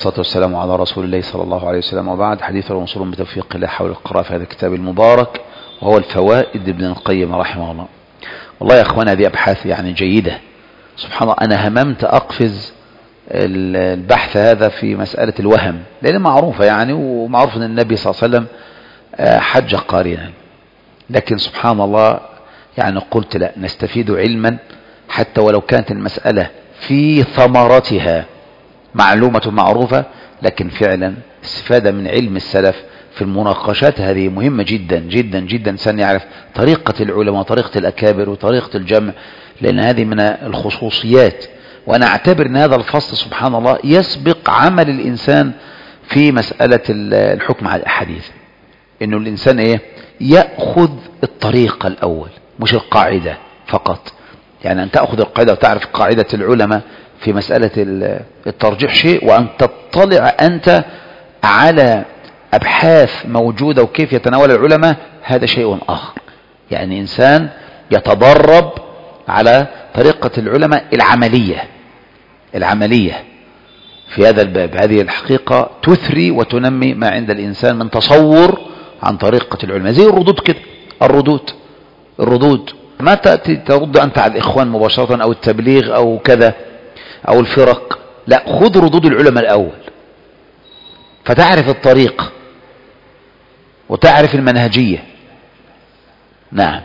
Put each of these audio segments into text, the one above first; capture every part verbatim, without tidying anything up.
والصلاة والسلام على رسول الله صلى الله عليه وسلم، وبعد. حديث المنصور بتوفيق الله حول القراءة في هذا الكتاب المبارك وهو الفوائد ابن القيم رحمه الله. والله يا أخوانا هذه أبحاث يعني جيدة سبحان الله. أنا هممت أقفز البحث هذا في مسألة الوهم، لأن معروفة يعني، ومعروف أن النبي صلى الله عليه وسلم حج قارنا، لكن سبحان الله يعني قلت لا، نستفيد علما حتى ولو كانت المسألة في ثمرتها معلومة معروفة، لكن فعلا استفادة من علم السلف في المناقشات هذه مهمة جدا جدا جدا. إنسان يعرف طريقة العلماء وطريقة الأكابر وطريقة الجمع، لأن هذه من الخصوصيات. وأنا أعتبر أن هذا الفصل سبحان الله يسبق عمل الإنسان في مسألة الحكم على الأحاديث، إنه الإنسان إيه يأخذ الطريقة الأول مش القاعدة فقط. يعني أن تأخذ القاعدة وتعرف قاعدة العلماء في مسألة الترجيح شيء، وأن تطلع أنت على أبحاث موجودة وكيف يتناول العلماء هذا شيء آخر. يعني إنسان يتدرب على طريقة العلماء العملية العملية في هذا الباب. هذه الحقيقة تثري وتنمي ما عند الإنسان من تصور عن طريقة العلماء. زي الردود كده، الردود الردود ما تأتي ترد أنت على الإخوان مباشرة أو التبليغ أو كذا أو الفرق، لا، خذ ردود العلماء الأول فتعرف الطريق وتعرف المنهجية. نعم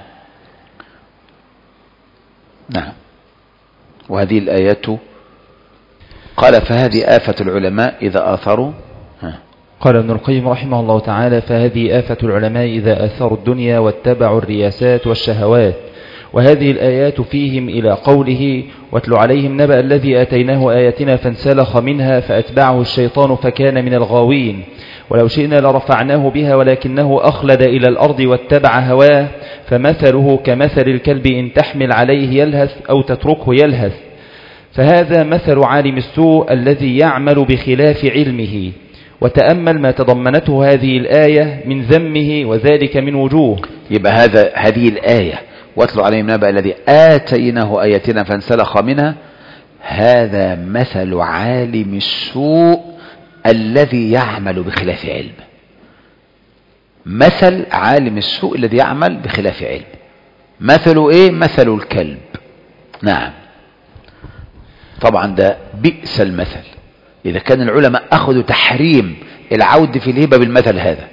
نعم. وهذه الآيات قال فهذه آفة العلماء إذا آثروا. ها. قال ابن القيم رحمه الله تعالى فهذه آفة العلماء إذا آثروا الدنيا واتبعوا الرياسات والشهوات. وهذه الآيات فيهم إلى قوله واتل عليهم نبأ الذي آتيناه آياتنا فانسلخ منها فأتبعه الشيطان فكان من الغاوين. ولو شئنا لرفعناه بها ولكنه أخلد إلى الأرض واتبع هواه فمثله كمثل الكلب إن تحمل عليه يلهث أو تتركه يلهث. فهذا مثل عالم السوء الذي يعمل بخلاف علمه. وتأمل ما تضمنته هذه الآية من ذمه وذلك من وجوه. يبقى هذا هذه الآية واتلو عليهم نبأ الذي آتيناه آياتنا فانسلخ منها، هذا مثل عالم السوء الذي يعمل بخلاف علم. مثل عالم السوء الذي يعمل بخلاف علم مثل ايه؟ مثل الكلب. نعم طبعا ده بئس المثل إذا كان العلماء أخذوا تحريم العود في الهبة بالمثل هذا.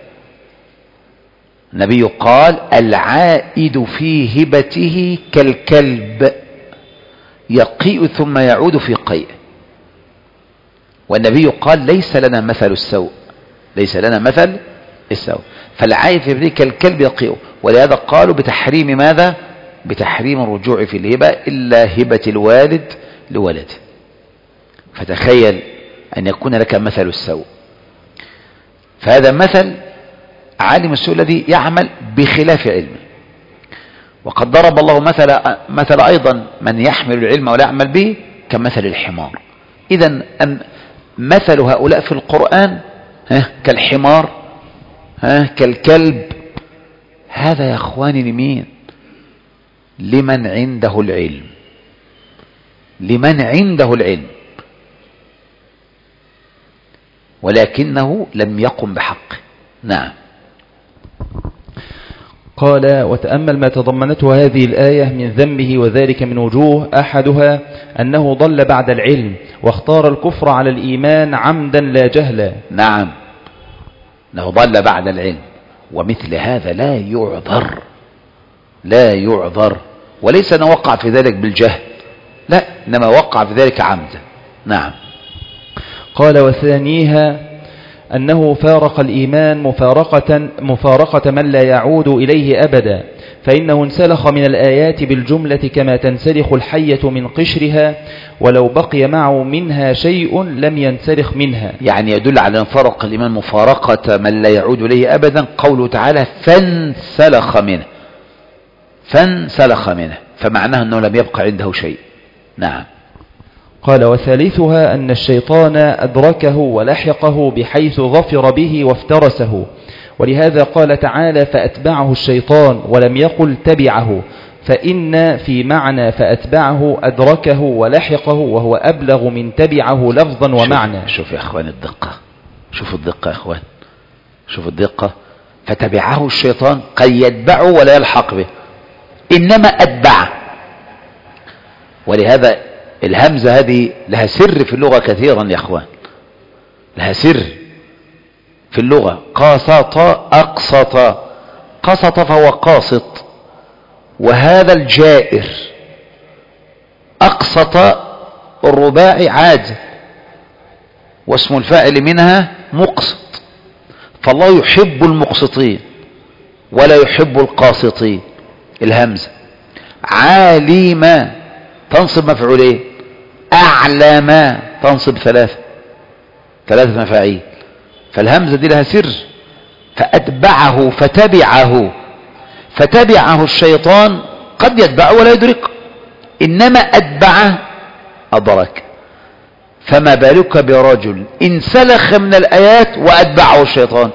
النبي قال العائد في هبته كالكلب يقيء ثم يعود في قيء. والنبي قال ليس لنا مثل السوء، ليس لنا مثل السوء. فالعائد في هبته كالكلب يقيء. ولهذا قالوا بتحريم ماذا؟ بتحريم الرجوع في الهبة إلا هبة الوالد لولده. فتخيل أن يكون لك مثل السوء. فهذا مثل عالم السوء الذي يعمل بخلاف علمه. وقد ضرب الله مثل مثل أيضا من يحمل العلم ولا يعمل به كمثل الحمار. إذن مثل هؤلاء في القرآن ها كالحمار ها كالكلب. هذا يا أخواني لمين؟ لمن عنده العلم، لمن عنده العلم ولكنه لم يقم بحقه. نعم. قال وتأمل ما تضمنته هذه الآية من ذمه وذلك من وجوه. أحدها أنه ضل بعد العلم واختار الكفر على الإيمان عمدا لا جهلا. نعم أنه ضل بعد العلم، ومثل هذا لا يعذر، لا يعذر. وليس أنه وقع في ذلك بالجهل، لا، إنما وقع في ذلك عمدا. نعم. قال وثانيها أنه فارق الإيمان مفارقة, مفارقة من لا يعود إليه أبدا، فإنه انسلخ من الآيات بالجملة كما تنسلخ الحية من قشرها ولو بقي معه منها شيء لم ينسلخ منها. يعني يدل على أن فرق الإيمان مفارقة من لا يعود إليه أبدا قوله تعالى فانسلخ منه، فانسلخ منه، فمعناه أنه لم يبقى عنده شيء. نعم. قال وثالثها أن الشيطان أدركه ولحقه بحيث ظفر به وافترسه. ولهذا قال تعالى فأتبعه الشيطان ولم يقل تبعه، فإن في معنى فأتبعه أدركه ولحقه، وهو أبلغ من تبعه لفظا ومعنى. شوف, شوف يا أخوان الدقة، شوف الدقة يا أخوان، شوف الدقة. فتبعه الشيطان قد يتبعه ولا يلحق به، إنما أتبعه. ولهذا الهمزة هذه لها سر في اللغة كثيرا يا أخوان، لها سر في اللغة. قاسط أقسط، قسط فهو قاسط، وهذا الجائر. أقسط الرباعي عاجل، واسم الفاعل منها مقسط. فالله يحب المقسطين ولا يحب القاسطين. الهمزة عالم تنصب مفعولين، أعلم تنصب ثلاثة ثلاثة مفاعيل. فالهمزة دي لها سر. فأتبعه فتبعه، فتبعه الشيطان قد يتبعه ولا يدرك، إنما أتبعه أدرك. فما بالك برجل انسلخ من الآيات وأتبعه الشيطان؟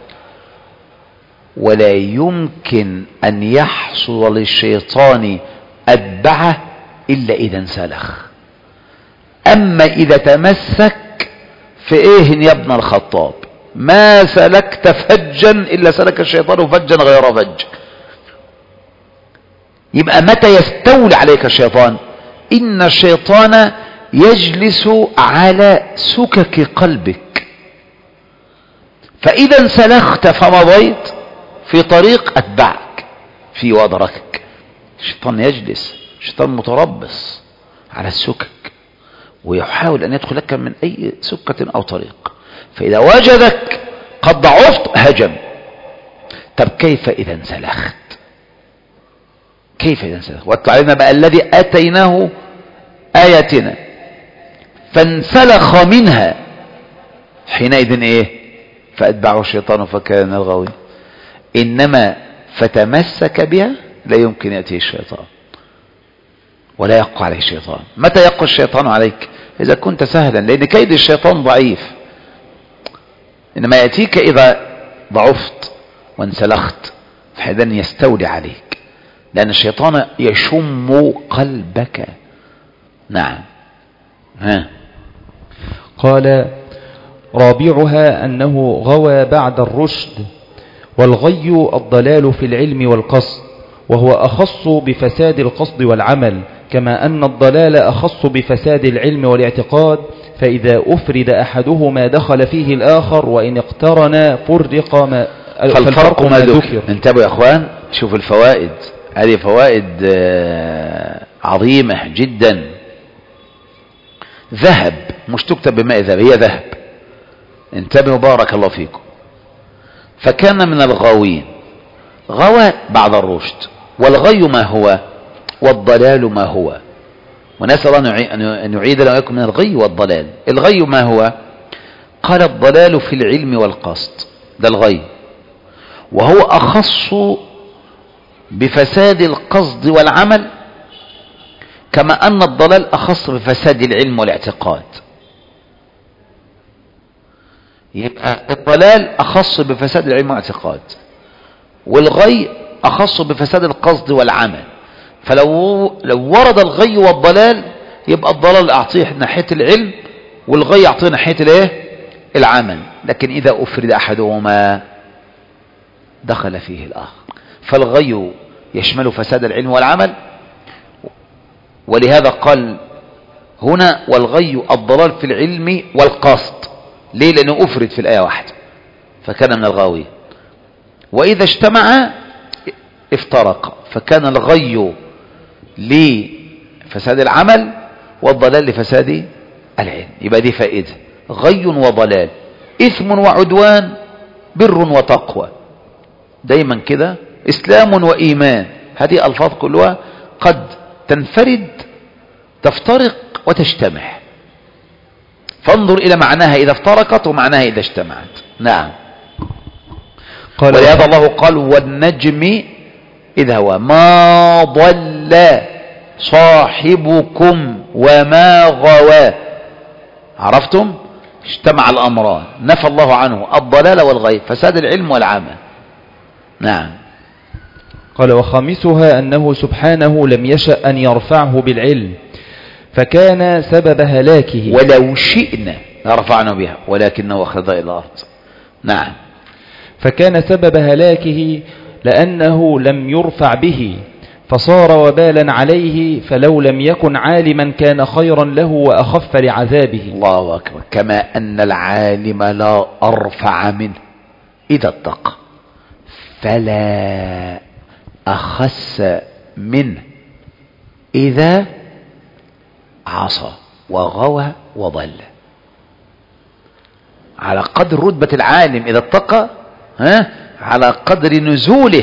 ولا يمكن أن يحصل للشيطان أتبعه إلا إذا انسلخ. أما إذا تمسك في إيه يا ابن الخطاب؟ ما سلكت فجا إلا سلك الشيطان فجا غير فج. يبقى متى يستولي عليك الشيطان؟ إن الشيطان يجلس على سكك قلبك، فإذا انسلخت فمضيت في طريق أتبعك في وأدركك. الشيطان يجلس، الشيطان متربص على السكك ويحاول أن يدخل لك من أي سكة أو طريق، فإذا وجدك قد ضعفت هجم. طب كيف إذا انسلخت؟ كيف إذا انسلخت؟ واتل علينا بقى الذي آتيناه آياتنا فانسلخ منها، حينئذ إيه؟ فأتبعه الشيطان فكان الغاوي. إنما فتمسك بها لا يمكن يأتيه الشيطان ولا يقع عليه الشيطان. متى يقع الشيطان عليك؟ إذا كنت سهلا، لأن كيد الشيطان ضعيف. إنما يأتيك إذا ضعفت وانسلخت، فحينئذ يستولي عليك، لأن الشيطان يشم قلبك. نعم. ها. قال رابعها أنه غوى بعد الرشد، والغي الضلال في العلم والقصد، وهو أخص بفساد القصد والعمل، كما أن الضلال أخص بفساد العلم والاعتقاد، فإذا أفرد أحدهما دخل فيه الآخر، وإن اقترنا فرق ما فالفرق ما ذكر. انتبهوا يا أخوان، شوف الفوائد هذه فوائد عظيمة جدا. ذهب مش تكتب بماء ذهب، هي ذهب. انتبهوا بارك الله فيكم. فكان من الغاوين، غوى بعد الرشد، والغي ما هو والضلال ما هو. ونسأل أن يعيد لنا وإياكم من الغي والضلال. الغي ما هو؟ قال الضلال في العلم والقصد، ده الغي، وهو أخص بفساد القصد والعمل، كما أن الضلال أخص بفساد العلم والاعتقاد. يبقى الضلال أخص بفساد العلم والاعتقاد، والغي أخص بفساد القصد والعمل. فلو لو ورد الغي والضلال، يبقى الضلال أعطيه ناحية العلم، والغي أعطيه ناحية الايه؟ العمل. لكن إذا أفرد أحدهما دخل فيه الآخر. فالغي يشمل فساد العلم والعمل، ولهذا قال هنا والغي الضلال في العلم والقصد. ليه؟ لأنه أفرد في الآية واحدة فكان من الغاوين. وإذا اجتمع افترق، فكان الغي لفساد العمل والضلال لفساد العلم. يبقى دي فائدة، غي وضلال، إثم وعدوان، بر وتقوى. دايما كده إسلام وإيمان، هذه ألفاظ كلها قد تنفرد تفترق وتجتمع، فانظر إلى معناها إذا افترقت ومعناها إذا اجتمعت. نعم. ولهذا الله قال والنجم إذا هو ما ضل صاحبكم وما غوى. عرفتم؟ اجتمع الأمران، نفى الله عنه الضلال والغي، فساد العلم والعمل. نعم. قال وخامسها أنه سبحانه لم يشأ أن يرفعه بالعلم فكان سبب هلاكه. ولو شئنا لرفعنا بها ولكنه أخذ إلى الأرض. نعم. فكان سبب هلاكه لأنه لم يرفع به فصار وبالا عليه، فلو لم يكن عالما كان خيرا له وأخف لعذابه. الله أكبر. كما أن العالم لا أرفع منه إذا اتقى، فلا أخس منه إذا عصى وغوى وضل. على قدر رتبة العالم إذا اتقى، ها، على قدر نزوله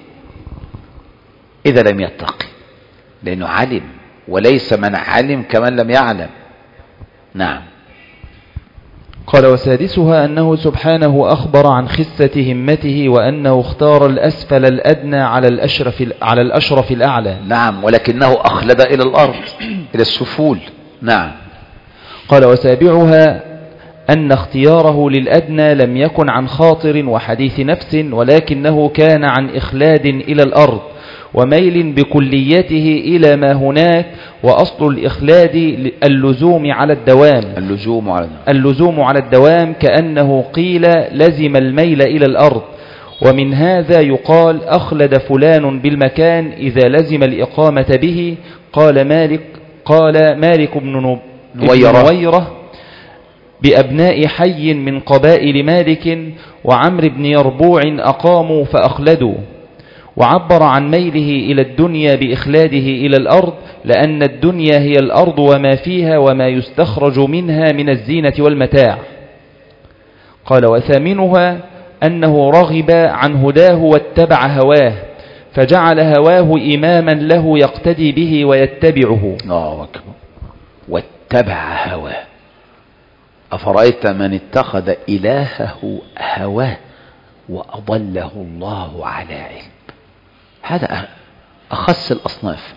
إذا لم يتقي، لأنه علم، وليس من علم كمن لم يعلم. نعم. قال وسادسها أنه سبحانه أخبر عن خسة همته وأنه اختار الأسفل الأدنى على الأشرف, على الأشرف الأعلى. نعم. ولكنه أخلد إلى الأرض إلى السفول. نعم. قال وسابعها أن اختياره للأدنى لم يكن عن خاطر وحديث نفس، ولكنه كان عن إخلاد إلى الأرض وميل بكليته إلى ما هناك. وأصل الإخلاد اللزوم على الدوام اللزوم على الدوام, اللزوم على الدوام كأنه قيل لزم الميل إلى الأرض. ومن هذا يقال أخلد فلان بالمكان إذا لزم الإقامة به. قال مالك قال مالك بن نويرة بأبناء حي من قبائل مالك وعمر بن يربوع أقاموا فأخلدوا. وعبر عن ميله إلى الدنيا بإخلاده إلى الأرض، لأن الدنيا هي الأرض وما فيها وما يستخرج منها من الزينة والمتاع. قال وثامنها أنه رغب عن هداه واتبع هواه، فجعل هواه إماما له يقتدي به ويتبعه. الله أكبر. واتبع هواه. أفرأيت من اتخذ إلهه هواه وأضله الله على علم. هذا أخس الأصناف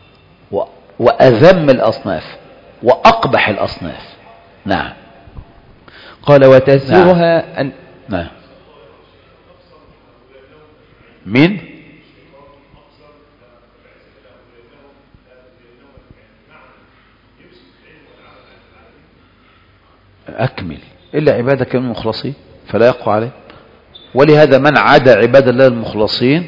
وأذم الأصناف وأقبح الأصناف. نعم. قال وتسيرها نعم. أن نعم. من أكمل إلا عبادك المخلصين فلا يقوى عليه. ولهذا من عدا عباد الله المخلصين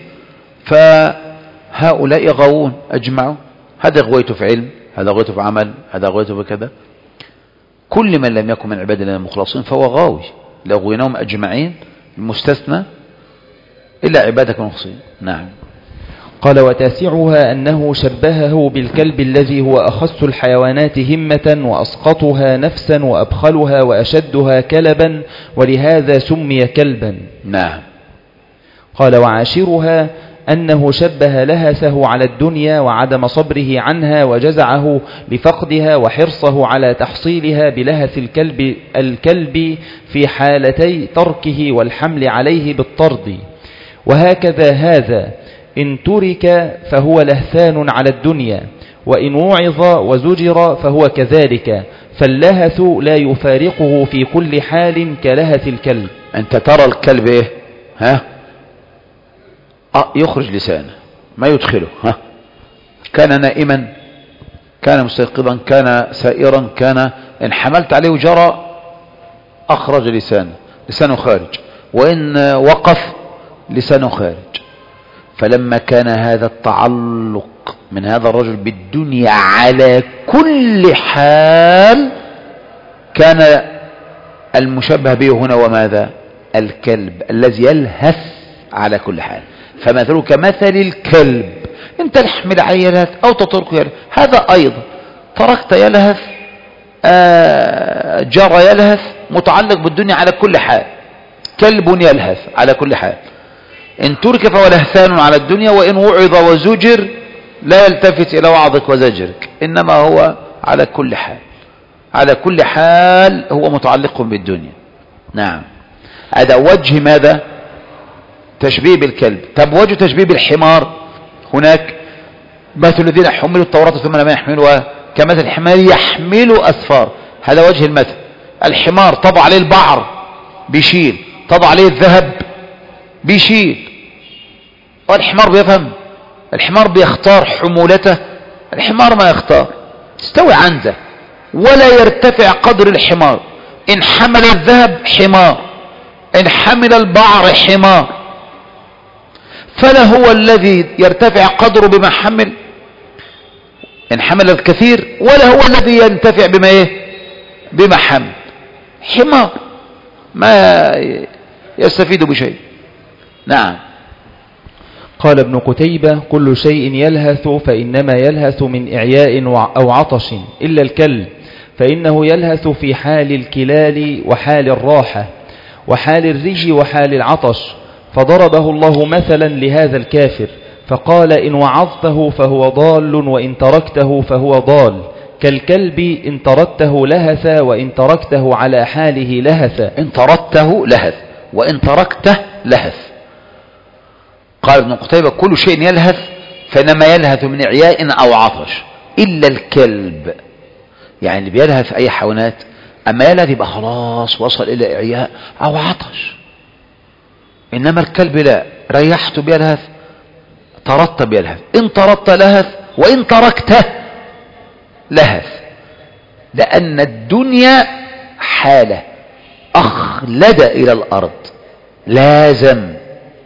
فهؤلاء غاوون أجمعوا. هذا غويته في علم، هذا غويته في عمل، هذا غويته في كذا. كل من لم يكن من عباد الله المخلصين فهو غاوي، لو غويناهم أجمعين المستثنى إلا عبادك المخلصين. نعم. قال وتاسعها أنه شبهه بالكلب الذي هو أخص الحيوانات همة وأسقطها نفسا وأبخلها وأشدها كلبا، ولهذا سمي كلبا. نعم. قال وعاشرها أنه شبه لهثه على الدنيا وعدم صبره عنها وجزعه لفقدها وحرصه على تحصيلها بلهث الكلب, الكلب في حالتي تركه والحمل عليه بالطرد. وهكذا هذا إن ترك فهو لهثان على الدنيا، وإن وعظ وزجر فهو كذلك، فاللهث لا يفارقه في كل حال كلهث الكلب. أنت ترى الكلب إيه؟ ها؟ أه يخرج لسانه ما يدخله. ها؟ كان نائما، كان مستيقظا، كان سائرا، كان إن حملت عليه جرى أخرج لسانه، لسانه خارج، وإن وقف لسانه خارج. فلما كان هذا التعلق من هذا الرجل بالدنيا على كل حال، كان المشبه به هنا وماذا؟ الكلب الذي يلهث على كل حال. فمثله كمثل الكلب، انت تحمل عليه يلهث او تتركه يلهث. هذا ايضا تركت يلهث، آه جرى يلهث، متعلق بالدنيا على كل حال. كلب يلهث على كل حال. إن ترك فهو لهثان على الدنيا، وإن وعظ وزجر لا يلتفت إلى وعظك وزجرك، إنما هو على كل حال، على كل حال هو متعلق بالدنيا. نعم. هذا وجه ماذا؟ تشبيه بالكلب. طب وجه تشبيه بالحمار هناك مثل الذين حملوا التوراة ثم لم يحملوها كمثل الحمار يحمل أسفار. هذا وجه المثل. الحمار طبع عليه البعر بيشيل، طبع عليه الذهب بيشيل، والحمار بيفهم؟ الحمار بيختار حمولته؟ الحمار ما يختار، تستوي عنده ولا يرتفع قدر الحمار. إن حمل الذهب حمار، إن حمل البعر حمار، فلا هو الذي يرتفع قدره بما حمل إن حمل الكثير، ولا هو الذي ينتفع بما إيه؟ بما حمل. حمار ما يستفيد بشيء. نعم. قال ابن قتيبة: كل شيء يلهث فإنما يلهث من إعياء أو عطش إلا الكلب، فإنه يلهث في حال الكلال وحال الراحة وحال الرجي وحال العطش. فضربه الله مثلا لهذا الكافر فقال: إن وعظته فهو ضال، وإن تركته فهو ضال، كالكلب إن تركته لهث، وإن تركته على حاله لهث. إن تركته لهث وإن تركته لهث. قال ابن قتيبة: كل شيء يلهث فإنما يلهث من إعياء أو عطش إلا الكلب. يعني اللي بيلهث أي حيوانات، أما يلهث يبقى خلاص وصل إلى إعياء أو عطش. إنما الكلب لا، ريحته بيلهث، طردت بيلهث. إن طردت لهث وإن تركته لهث، لأن الدنيا حالة أخلد إلى الأرض، لازم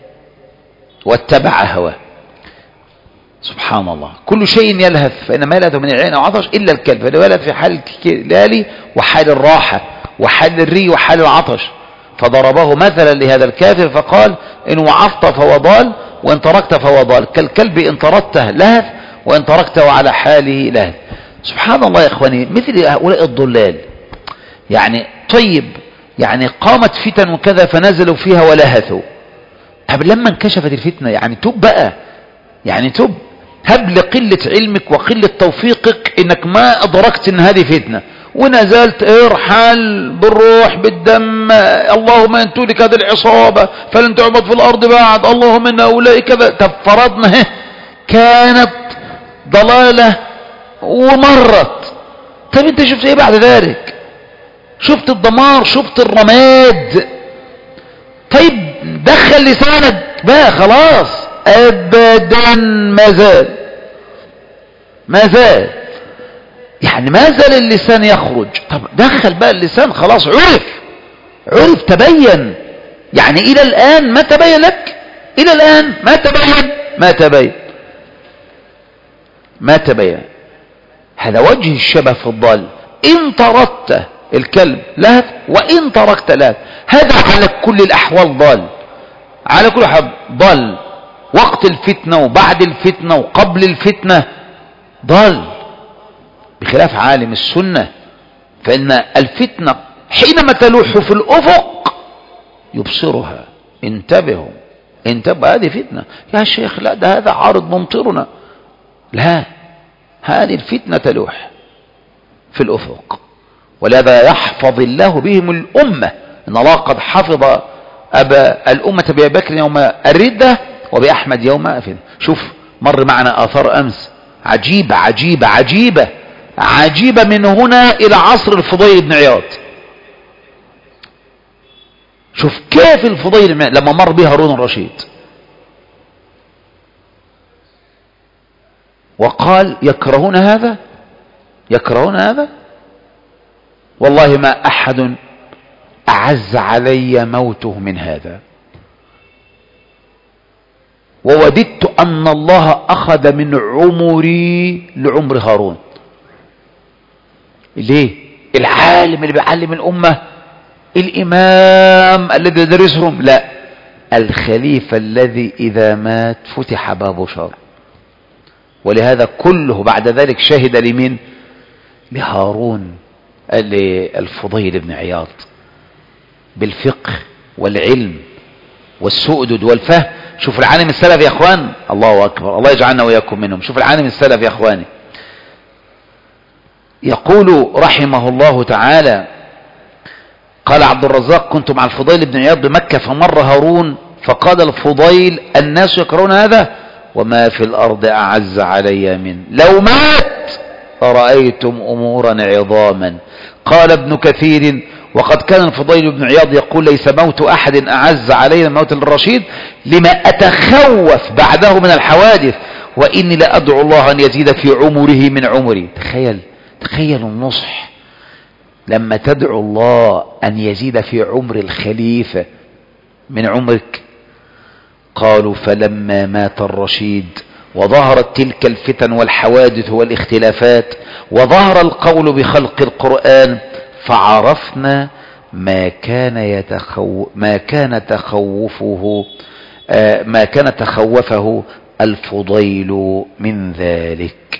واتبع هواه. سبحان الله. كل شيء يلهث فإنما يلهث من العين أو عطش إلا الكلب، فإنه يلهث في حال الكلال وحال الراحة وحال الري وحال العطش. فضربه مثلا لهذا الكافر فقال: إن وعظت فهو ضال، وإن تركت فهو ضال، كالكلب إن طردته لهث، وإن تركته على حاله لهث. سبحان الله يا إخواني، مثل هؤلاء الضلال. يعني طيب، يعني قامت فتن وكذا فنزلوا فيها ولهثوا. طب لما انكشفت الفتنة يعني تب بقى، يعني تب. هب لقلة علمك وقلة توفيقك انك ما ادركت ان هذه فتنة ونزلت ارحل بالروح بالدم، اللهم ان تهلك هذه العصابة فلن تعبد في الارض بعد، اللهم ان هؤلاء كذا. طب فرضنا كانت ضلالة ومرت، طب انت شفت ايه بعد ذلك؟ شفت الدمار، شفت الرماد. طيب دخل لسانك بقى خلاص، ابدا ما زال ما زال يعني ما زال اللسان يخرج. طب دخل بقى اللسان خلاص، عرف عرف تبين. يعني الى الان ما تبين لك، الى الان ما تبين ما تبين ما تبين هذا وجه الشبه في الضال. ان طردت الكلب لهث وان تركت لهث، هذا على كل الاحوال ضال، على كل حال ضال. وقت الفتنة وبعد الفتنة وقبل الفتنة ضال، بخلاف عالم السنة. فإن الفتنة حينما تلوح في الأفق يبصرها. انتبهوا انتبه، هذه فتنة يا شيخ، لا ده هذا عارض ممطرنا، لا، هذه الفتنة تلوح في الأفق. ولهذا يحفظ الله بهم الأمة. إن الله قد حفظ أبا الأمة بأبي بكر يوم الردة وبأحمد يوم أفن. شوف مر معنا آثار أمس عجيبة عجيبة عجيبة عجيبة من هنا إلى عصر الفضيل بن عياض. شوف كيف الفضيل بن عياض لما مر به هارون الرشيد وقال: يكرهون هذا يكرهون هذا والله ما أحد أعز علي موته من هذا، ووددت أن الله أخذ من عمري لعمر هارون. ليه؟ العالم اللي بيعلم الأمة، الإمام الذي يدرسهم، لا، الخليفة الذي إذا مات فتح باب شر. ولهذا كله بعد ذلك شهد لمن؟ لهارون الفضيل بن عياض بالفقه والعلم والسؤدد والفهم. شوف العالم السلف يا اخوان، الله اكبر، الله يجعلنا وياكم منهم. شوف العالم السلف يا اخواني، يقول رحمه الله تعالى: قال عبد الرزاق: كنت مع الفضيل بن عياض بمكة فمر هارون فقال الفضيل: الناس يكرهون هذا وما في الارض اعز علي من لو مات فرأيتم امورا عظاما. قال ابن كثير: وقد كان الفضيل بن عياض يقول ليس موت أحد أعز علينا من موت الرشيد لما أتخوف بعده من الحوادث وإني لأدعو الله أن يزيد في عمره من عمري. تخيل تخيل النصح لما تدعو الله أن يزيد في عمر الخليفة من عمرك. قالوا فلما مات الرشيد وظهرت تلك الفتن والحوادث والاختلافات وظهر القول بخلق القرآن فعرفنا ما كان يتخو ما كان تخوفه آه ما كان تخوفه الفضيل من ذلك.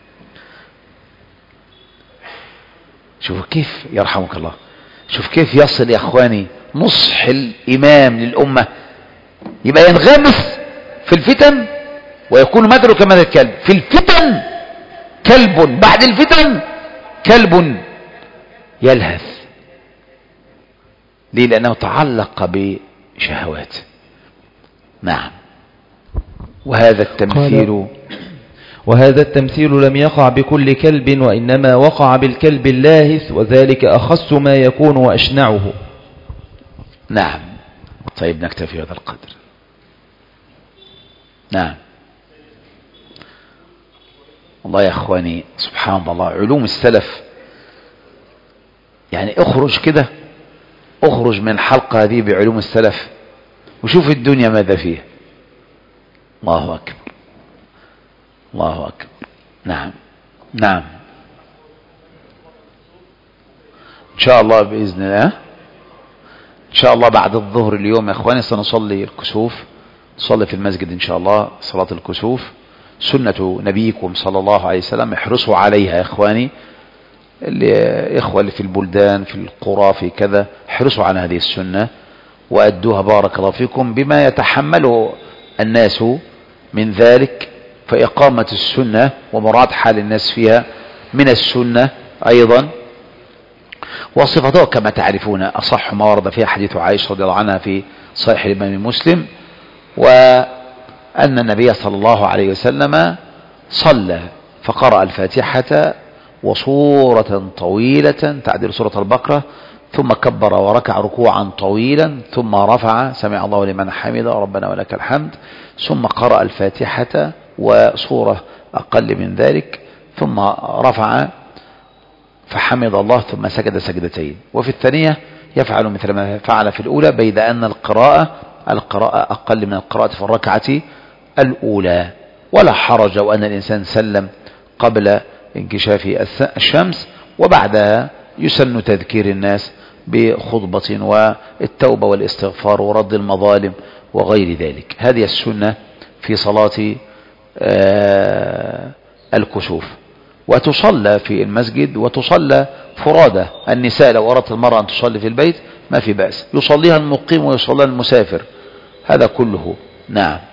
شوف كيف يرحمك الله، شوف كيف يصل يا اخواني نصح الامام للامه، يبقى ينغمس في الفتن ويكون مدره كمثل الكلب في الفتن، كلب بعد الفتن كلب يلهث. ليه؟ لأنه تعلق بشهوات. نعم. وهذا التمثيل وهذا التمثيل لم يقع بكل كلب وإنما وقع بالكلب اللاهث وذلك أخص ما يكون وأشنعه. نعم. طيب نكتفي هذا القدر. نعم. والله يا اخواني سبحان الله علوم السلف، يعني اخرج كده، اخرج من الحلقة هذه بعلوم السلف وشوف الدنيا ماذا فيها. الله اكبر الله اكبر. نعم نعم ان شاء الله باذن الله. ان شاء الله بعد الظهر اليوم يا اخواني سنصلي الكسوف، نصلي في المسجد ان شاء الله صلاة الكسوف، سنة نبيكم صلى الله عليه وسلم، احرصوا عليها يا اخواني، الإخوة اللي في البلدان في القرى في كذا احرصوا على هذه السنة وأدوها بارك الله فيكم بما يتحمله الناس من ذلك، فإقامة السنة ومراعاة حال الناس فيها من السنة أيضا. وصفتها كما تعرفون أصح ما ورد فيها حديث عائشة رضي الله عنها في صحيح الإمام مسلم، وأن النبي صلى الله عليه وسلم صلى فقرأ الفاتحة وصورة طويلة تعدل سورة البقرة، ثم كبر وركع ركوعا طويلا، ثم رفع سمع الله لمن حمده ربنا ولك الحمد، ثم قرأ الفاتحة وصورة أقل من ذلك، ثم رفع فحمد الله ثم سجد سجدتين. وفي الثانية يفعل مثل ما فعل في الأولى، بيد أن القراءة القراءة أقل من القراءة في الركعة الأولى. ولا حرج وأن الإنسان سلم قبل انكشاف الشمس، وبعدها يسن تذكير الناس بخطبة والتوبة والاستغفار ورد المظالم وغير ذلك. هذه السنة في صلاة الكسوف، وتصلى في المسجد وتصلى فرادى. النساء لو أردت المرأة أن تصلي في البيت ما في بأس، يصليها المقيم ويصليها المسافر، هذا كله. نعم.